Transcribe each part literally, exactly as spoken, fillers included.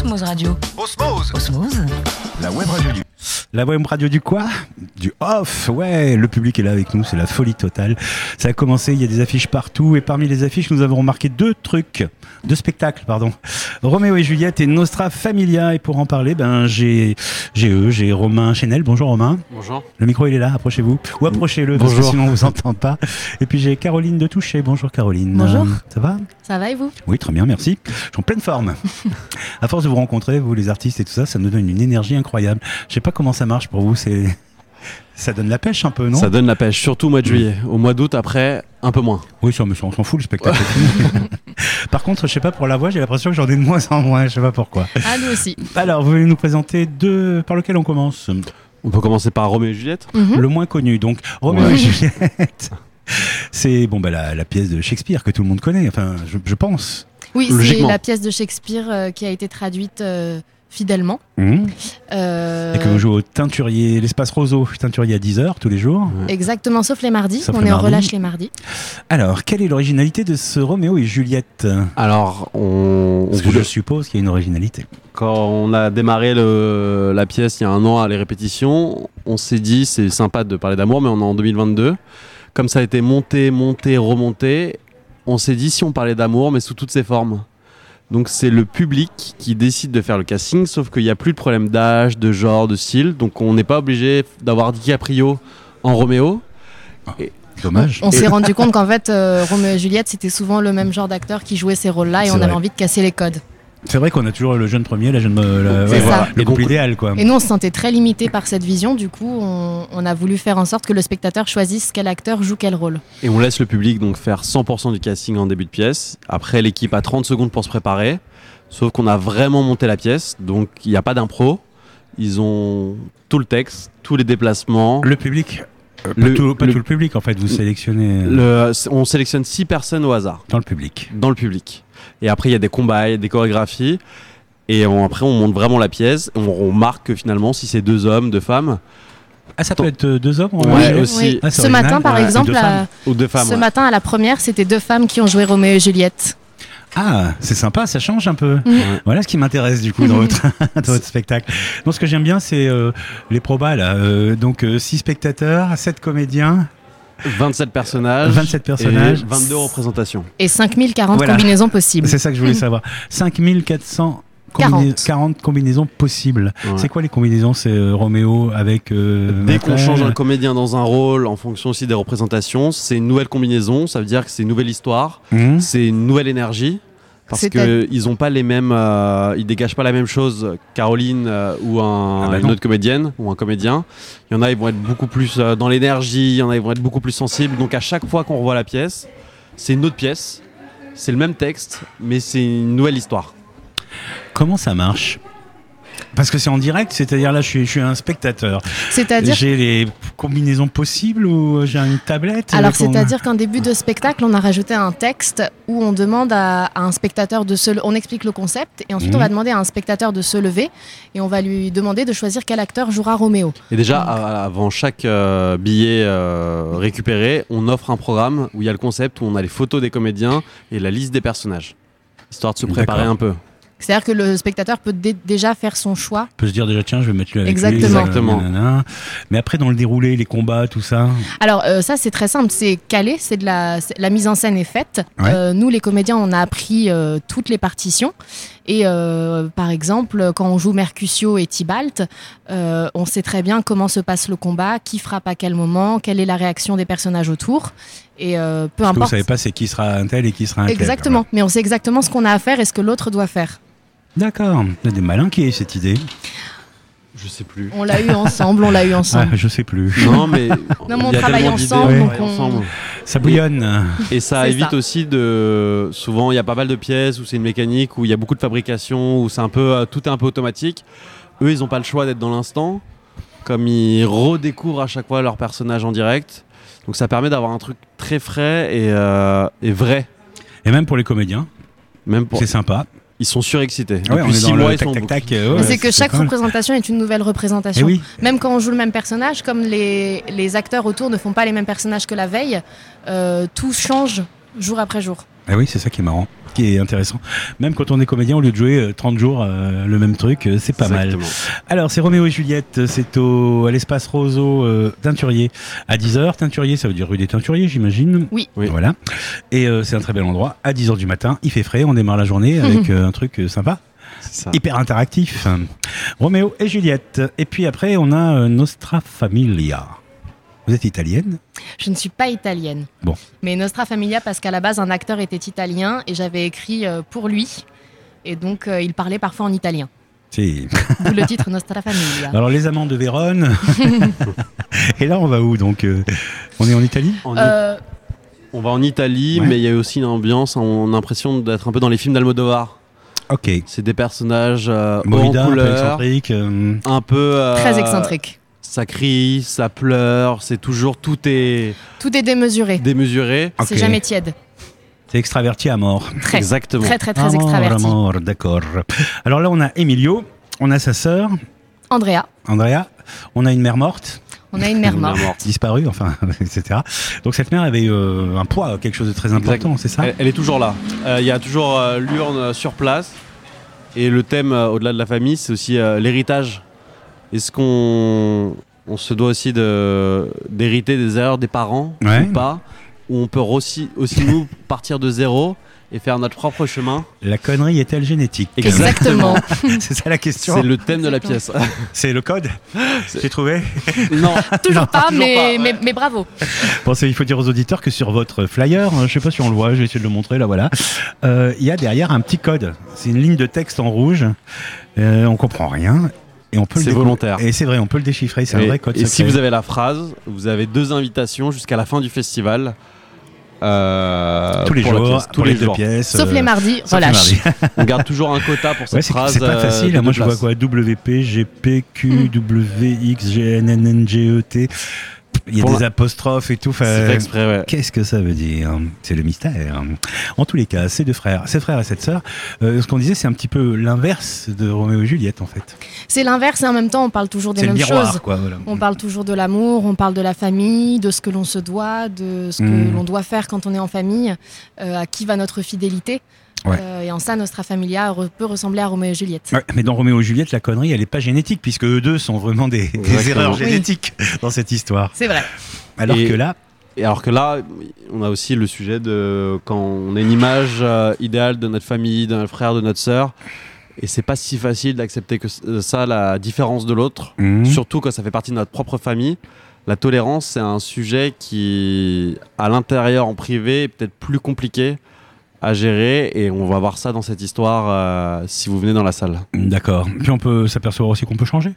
Osmose Radio. Osmose. Osmose. La web radio du... La web radio du quoi ? Du off, ouais, le public est là avec nous, c'est la folie totale. Ça a commencé, il y a des affiches partout, et parmi les affiches, nous avons remarqué deux trucs, deux spectacles, pardon. Roméo et Juliette et Nostra Familia, et pour en parler, ben, j'ai, j'ai eux, j'ai Romain Chenel. Bonjour Romain. Bonjour. Le micro il est là, approchez-vous. Ou approchez-le, parce Bonjour. que sinon on vous entend pas. Et puis j'ai Caroline de Touché. Bonjour Caroline. Bonjour. Euh, ça va ? Ça va et vous ? Oui, très bien, merci. Je suis en pleine forme. À force de vous rencontrer, vous les artistes et tout ça, ça nous donne une énergie incroyable. Je sais pas comment ça marche pour vous, c'est... ça donne la pêche un peu, non ? Ça donne la pêche, surtout au mois de juillet. Au mois d'août, après, un peu moins. Oui, ça, mais ça, on s'en fout, le spectacle. Par contre, je sais pas pour la voix, j'ai l'impression que j'en ai de moins en moins, je sais pas pourquoi. Ah, nous aussi. Alors, vous voulez nous présenter deux... Par lequel on commence ? On peut commencer par Roméo et Juliette. Mhm. Le moins connu, donc Roméo Ouais. et Juliette. C'est bon, bah, la, la pièce de Shakespeare que tout le monde connaît, enfin, je, je pense. Oui, c'est Logiquement. la pièce de Shakespeare euh, qui a été traduite euh, fidèlement. Mmh. Euh, Et que vous jouez au Teinturier, l'espace Roseau, Teinturier à dix heures tous les jours. Exactement, sauf les mardis. Sauf On les est en mardis. relâche les mardis. Alors, quelle est l'originalité de ce Roméo et Juliette ? Alors, on, on Parce que voulait- je suppose qu'il y a une originalité. quand on a démarré le, la pièce il y a un an à les répétitions, on s'est dit c'est sympa de parler d'amour, mais on est en deux mille vingt-deux. Comme ça a été monté, monté, remonté, on s'est dit si on parlait d'amour, mais sous toutes ses formes. Donc c'est le public qui décide de faire le casting, sauf qu'il n'y a plus de problème d'âge, de genre, de style. Donc on n'est pas obligé d'avoir DiCaprio en Roméo. Dommage. On s'est rendu compte qu'en fait, euh, Roméo et Juliette, c'était souvent le même genre d'acteur qui jouait ces rôles-là et C'est on vrai. avait envie de casser les codes. C'est vrai qu'on a toujours le jeune premier, la jeune, la, C'est ouais, ça. voilà, le Et couple donc- idéal, quoi. Et nous, on se sentait très limité par cette vision. Du coup, on, on a voulu faire en sorte que le spectateur choisisse quel acteur joue quel rôle. Et on laisse le public donc faire cent pour cent du casting en début de pièce. Après, l'équipe a trente secondes pour se préparer. Sauf qu'on a vraiment monté la pièce, donc il n'y a pas d'impro. Ils ont tout le texte, tous les déplacements. Le public, euh, pas, Le- tout, pas le- tout le public en fait, vous sélectionnez euh, Le- on sélectionne six personnes au hasard dans le public. dans le public. Et après, il y a des combats, il y a des chorégraphies. Et on- après, on monte vraiment la pièce. On, on marque que finalement, si c'est deux hommes, deux femmes, Ah, ça peut être euh, deux hommes en Ouais, vrai. aussi. Ah, c'est Ce original. matin, par Ouais, exemple, deux à- femmes. ou deux femmes. ce ouais. matin à la première, c'était deux femmes qui ont joué Roméo et Juliette. Ah, c'est sympa, ça change un peu. Mhm. Voilà ce qui m'intéresse du coup dans votre, dans votre spectacle. Donc ce que j'aime bien, c'est euh, les probas là. Euh, donc six spectateurs, sept comédiens, vingt-sept personnages. vingt-sept personnages. Et vingt-deux représentations. Et cinq mille quarante Voilà. combinaisons possibles. C'est ça que je voulais savoir. cinq mille quatre cents quarante. quarante combinaisons possibles. Ouais. C'est quoi les combinaisons ? C'est euh, Roméo avec. Euh, Dès qu'on Raphaël. change un comédien dans un rôle, en fonction aussi des représentations, c'est une nouvelle combinaison. Ça veut dire que c'est une nouvelle histoire. Mhm. C'est une nouvelle énergie. Parce C'est qu'ils ont pas les mêmes, euh, ils dégagent pas la même chose. Caroline euh, ou un, Ah bah une non. autre comédienne ou un comédien. Il y en a, ils vont être beaucoup plus euh, dans l'énergie. Il y en a, ils vont être beaucoup plus sensibles. Donc à chaque fois qu'on revoit la pièce, c'est une autre pièce. C'est le même texte, mais c'est une nouvelle histoire. Comment ça marche ? Parce que c'est en direct, c'est-à-dire là, je suis, je suis un spectateur. C'est-à-dire J'ai les combinaisons possibles ou j'ai une tablette Alors, pour- c'est-à-dire qu'en début de spectacle, on a rajouté un texte où on demande à, à un spectateur de se... le- On explique le concept et ensuite Mhm. on va demander à un spectateur de se lever et on va lui demander de choisir quel acteur jouera Roméo. Et déjà, à- avant chaque euh, billet euh, récupéré, on offre un programme où il y a le concept, où on a les photos des comédiens et la liste des personnages, histoire de se préparer D'accord. un peu. C'est-à-dire que le spectateur peut dé- déjà faire son choix. On peut se dire déjà, tiens, je vais mettre lui avec Exactement. lui. euh, Exactement. nanana. Mais après, dans le déroulé, les combats, tout ça. Alors euh, ça c'est très simple, c'est calé, c'est de la, c'est- la mise en scène est faite. Ouais. Euh, nous les comédiens on a appris euh, toutes les partitions et euh, par exemple quand on joue Mercutio et Tybalt, euh, on sait très bien comment se passe le combat, qui frappe à quel moment, quelle est la réaction des personnages autour et euh, peu Ce que vous importe. savez pas, c'est qui sera un tel et qui sera un tel. Exactement, mais on sait exactement ce qu'on a à faire et ce que l'autre doit faire. D'accord. Il y a des malins qui aient cette idée. Je sais plus. On l'a eu ensemble, on l'a eu Ah, ensemble. je sais plus. Non, mais Non, mais on il y a travaille tellement d'idées, ensemble, on donc travaille on- ensemble. Ça bouillonne. Et ça C'est évite ça. aussi de. Souvent, il y a pas mal de pièces où c'est une mécanique, où il y a beaucoup de fabrication, où c'est un peu euh, tout est un peu automatique. Eux, ils n'ont pas le choix d'être dans l'instant, comme ils redécouvrent à chaque fois leur personnage en direct. Donc ça permet d'avoir un truc très frais et, euh, et vrai. Et même pour les comédiens, Même pour. c'est sympa. Ils sont surexcités. Ouais, Depuis on est six dans mois, le ils sont tac, en tac, boucle. tac. euh, Mais ouais, c'est que chaque pas mal. représentation est une nouvelle représentation. Eh oui. Même quand on joue le même personnage, comme les, les acteurs autour ne font pas les mêmes personnages que la veille, euh, tout change jour après jour. Ah oui, c'est ça qui est marrant, qui est intéressant. Même quand on est comédien, au lieu de jouer euh, trente jours euh, le même truc, euh, c'est pas Exactement. mal. Alors, c'est Roméo et Juliette, c'est au, à l'espace Roseau euh, Teinturier à dix heures. Teinturier, ça veut dire rue des Teinturiers, j'imagine. Oui. Oui. Voilà. Et euh, c'est un très bel endroit. À dix heures du matin, il fait frais, on démarre la journée avec euh, un truc euh, sympa. C'est ça. Hyper interactif. Roméo et Juliette. Et puis après, on a euh, Nostra Familia. Vous êtes italienne ? Je ne suis pas italienne. Bon. Mais Nostra Familia, parce qu'à la base, un acteur était italien et j'avais écrit euh, pour lui. Et donc, euh, il parlait parfois en italien. Si. D'où le titre Nostra Familia. Alors, les amants de Vérone. Et là, on va où donc euh, on est en Italie ? En Euh, On va en Italie, Ouais. mais il y a aussi une ambiance, on a l'impression d'être un peu dans les films d'Almodovar. Ok. C'est des personnages euh, hauts en Movida, un peu couleur, excentrique. euh, un peu... euh, Très excentrique. Ça crie, ça pleure, c'est toujours... Tout est Tout est démesuré. démesuré. Ok. C'est jamais tiède. C'est extraverti à mort. Très, Exactement. très, très, très À mort, extraverti. à mort, d'accord. Alors là, on a Emilio, on a sa sœur, Andrea, Andrea, on a une mère morte, on a une mère Une mère morte. morte. disparue, enfin, et cetera. Donc cette mère avait euh, un poids, quelque chose de très important, Exact. c'est ça ? Elle, elle est toujours là. Euh, Il y a toujours euh, l'urne euh, sur place. Et le thème, euh, au-delà de la famille, c'est aussi euh, l'héritage. Est-ce qu'on on se doit aussi de, d'hériter des erreurs des parents Ouais. ou pas ? Ou on peut aussi, aussi nous partir de zéro et faire notre propre chemin ? La connerie est-elle génétique ? Exactement. C'est ça la question. C'est le thème de la pièce. C'est le code ? J'ai trouvé ? non, Toujours pas, toujours mais, pas, ouais. mais, mais bravo. Bon, c'est- il faut dire aux auditeurs que sur votre flyer, hein, je sais pas si on le voit, je vais essayer de le montrer, là voilà, euh, il y a derrière un petit code. C'est une ligne de texte en rouge, euh, on comprend rien. Et on peut le C'est décou- volontaire. Et c'est vrai, on peut le déchiffrer, c'est un Et, vrai code et si secret. vous avez la phrase, vous avez deux invitations jusqu'à la fin du festival. Euh, tous les pour la jours, pièce, tous pour les les deux jours. pièces. Sauf euh, les mardis, sauf les relâche. mardis. On garde toujours un quota pour cette Ouais, c'est phrase. c'est pas euh, facile. de Moi, deux je vois places. quoi W P, G P, Q, W, X, G, N, N, N, G, E, T. Il y a Pour des la- apostrophes et tout. C'est enfin, fait exprès, ouais. Qu'est-ce que ça veut dire ? C'est le mystère. En tous les cas, ces deux frères, ces frères et cette sœur, euh, ce qu'on disait, c'est un petit peu l'inverse de Roméo et Juliette, en fait. C'est l'inverse et en même temps, on parle toujours des C'est le mêmes miroir, choses. quoi. Voilà. On parle toujours de l'amour, on parle de la famille, de ce que l'on se doit, de ce que Mm. l'on doit faire quand on est en famille, euh, à qui va notre fidélité. Ouais. Euh, et en ça, Nostra Familia re- peut ressembler à Roméo et Juliette. Ouais, mais dans Roméo et Juliette, la connerie, elle n'est pas génétique, puisque eux deux sont vraiment des, des Exactement. erreurs Oui. génétiques dans cette histoire. C'est vrai. Alors Et- que là, Et alors que là, on a aussi le sujet de quand on a une image euh, idéale de notre famille, de notre frère, de notre sœur. Et c'est pas si facile d'accepter que c- ça, la différence de l'autre. mmh, Surtout quand ça fait partie de notre propre famille. La tolérance, c'est un sujet qui, à l'intérieur, en privé, est peut-être plus compliqué à gérer. Et on va voir ça dans cette histoire euh, si vous venez dans la salle. d'accord. Puis on peut s'apercevoir aussi qu'on peut changer.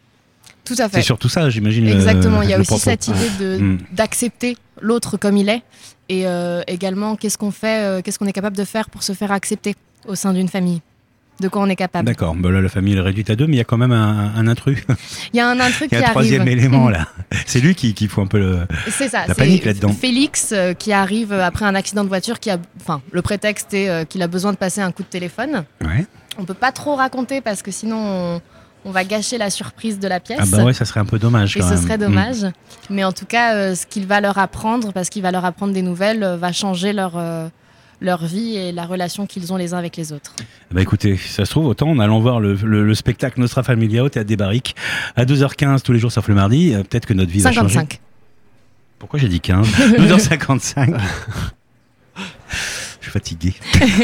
Tout à C'est fait. surtout ça, j'imagine. le- Exactement. Il y a le aussi propos. cette idée de- Mm. d'accepter l'autre comme il est. Et euh, également, qu'est-ce qu'on fait, euh, qu'est-ce qu'on est capable de faire pour se faire accepter au sein d'une famille. De quoi on est capable. D'accord. Bah là, la famille elle est réduite à deux, mais il y a quand même un, un intrus. Il y a un intrus Il y qui a un troisième arrive. élément là. C'est lui qui, qui fout un peu le. C'est ça. La c'est panique là-dedans. Félix euh, qui arrive après un accident de voiture. Qui a, enfin, le prétexte est euh, qu'il a besoin de passer un coup de téléphone. Ouais. On peut pas trop raconter parce que sinon on, on va gâcher la surprise de la pièce. Ah bah ouais, ça serait un peu dommage. Et quand ce même. serait Mm. dommage. Mais en tout cas, euh, ce qu'il va leur apprendre, parce qu'il va leur apprendre des nouvelles, euh, va changer leur, euh, leur vie et la relation qu'ils ont les uns avec les autres. Bah écoutez, ça se trouve, autant en allant voir le, le, le spectacle Nostra Familia au Théâtre des Barriques à deux heures quinze tous les jours sauf le mardi, euh, peut-être que notre vie va changer. cinquante-cinq. Pourquoi j'ai dit quinze douze heures cinquante-cinq. Je suis fatigué.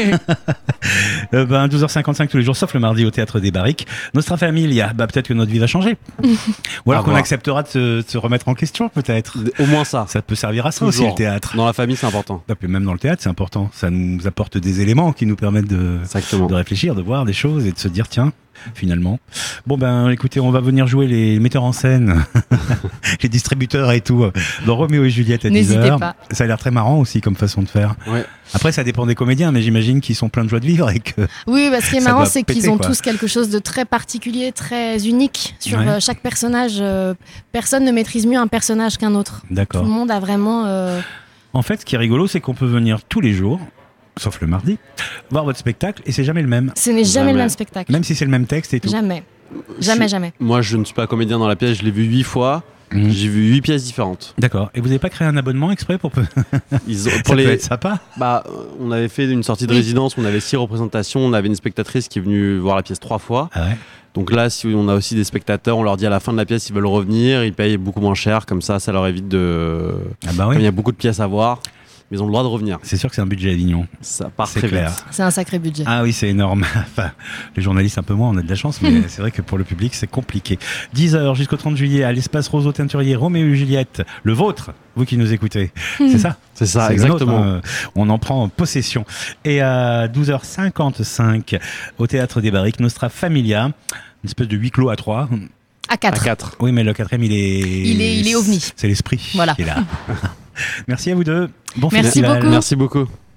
euh, ben, douze heures cinquante-cinq tous les jours, sauf le mardi au Théâtre des Barriques. Nostra Familia, bah, peut-être que notre vie va changer. Ou alors À qu'on voir. acceptera de se, de se remettre en question, peut-être. Au moins ça. Ça peut servir à ça Toujours. aussi, le théâtre. Dans la famille, c'est important. Et puis même dans le théâtre, c'est important. Ça nous apporte des éléments qui nous permettent de, Exactement. de réfléchir, de voir des choses et de se dire, tiens, finalement. Bon, ben, écoutez, on va venir jouer les metteurs en scène, les distributeurs et tout, euh, dans Roméo et Juliette à dix N'hésitez heures. pas. Ça a l'air très marrant aussi comme façon de faire. Ouais. Après, ça dépend des comédiens, mais j'imagine qu'ils sont pleins de joie de vivre et que. Oui, bah, ce qui est Ça marrant, doit c'est qu'ils péter, ont quoi. tous quelque chose de très particulier, très unique sur Ouais. euh, chaque personnage. Euh, personne ne maîtrise mieux un personnage qu'un autre. Tout D'accord. le monde a vraiment... euh, En fait, ce qui est rigolo, c'est qu'on peut venir tous les jours, sauf le mardi, voir votre spectacle et c'est jamais le même. Ce n'est jamais, Jamais. le même spectacle. Même si c'est le même texte et tout. Jamais. Jamais, Je- jamais. Moi, je ne suis pas comédien dans la pièce, je l'ai vu huit fois. Mmh. J'ai vu huit pièces différentes. D'accord. Et vous n'avez pas créé un abonnement exprès pour... Ils ont- Ça pour peut les, être sympa. bah, on avait fait une sortie de Oui. résidence, où on avait six représentations, on avait une spectatrice qui est venue voir la pièce trois fois. Ah ouais. Donc là, si on a aussi des spectateurs, on leur dit à la fin de la pièce, ils veulent revenir, ils payent beaucoup moins cher, comme ça, ça leur évite de... Ah bah Comme il y oui. a beaucoup de pièces à voir, mais ils ont le droit de revenir. C'est sûr que c'est un budget Avignon. Ça part C'est très clair. vite. C'est un sacré budget. Ah oui, c'est énorme. Enfin, les journalistes un peu moins, on a de la chance, mais c'est vrai que pour le public, c'est compliqué. dix heures jusqu'au trente juillet à l'espace Roseau Teinturier, Roméo et Juliette, le vôtre, vous qui nous écoutez. C'est ça. C'est ça, C'est le exactement. nôtre, hein. On en prend possession. Et à douze heures cinquante-cinq, au Théâtre des Barriques, Nostra Familia, une espèce de huis clos à trois. À À quatre. quatre. Oui, mais le quatrième, il est... Il est- il est ovni. C'est l'esprit Voilà. qui est là. Merci à vous deux. Bon Merci festival. beaucoup. Merci beaucoup.